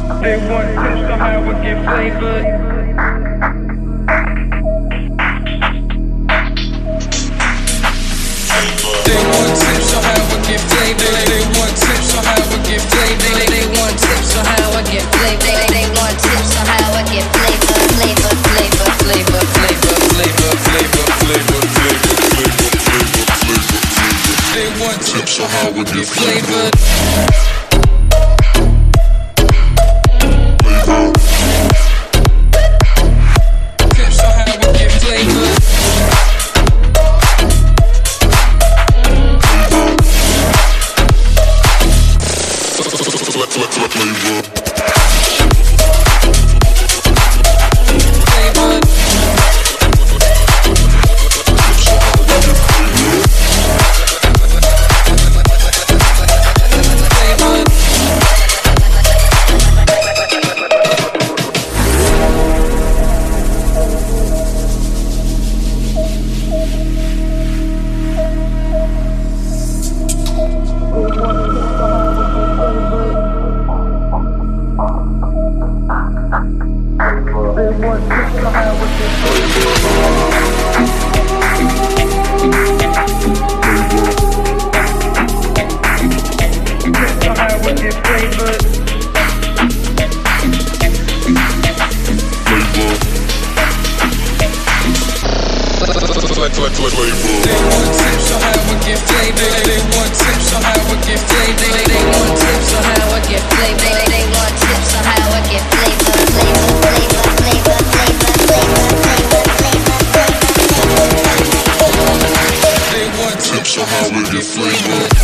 They want tips on how it get flavored. They want tips on how it get flavored. They want tips on how it get flavored. They want tips on how it get flavored. They want tips on how it get flavored. Flavor, flavor, flavor, flavor, flavor, flavor, flavor, flavor, flavor, flavor, flavor. They want tips on how it get flavored. So how we get flavor.